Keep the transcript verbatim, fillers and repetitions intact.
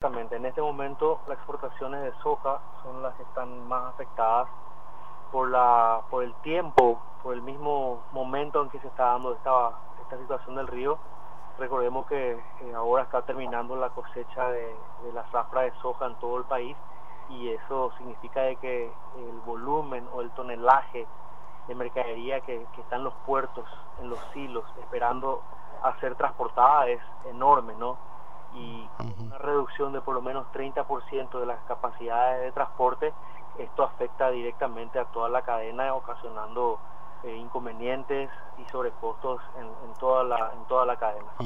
exactamente. En este momento las exportaciones de soja son las que están más afectadas por la por el tiempo, por el mismo momento en que se está dando esta, esta situación del río. Recordemos que eh, ahora está terminando la cosecha de, de la zafra de soja en todo el país, y eso significa de que el volumen o el tonelaje de mercadería que, que está en los puertos, en los silos, esperando a ser transportada es enorme, ¿no? Y con una reducción de por lo menos treinta por ciento de las capacidades de transporte, esto afecta directamente a toda la cadena, ocasionando eh, inconvenientes y sobrecostos en, en toda la en toda la cadena.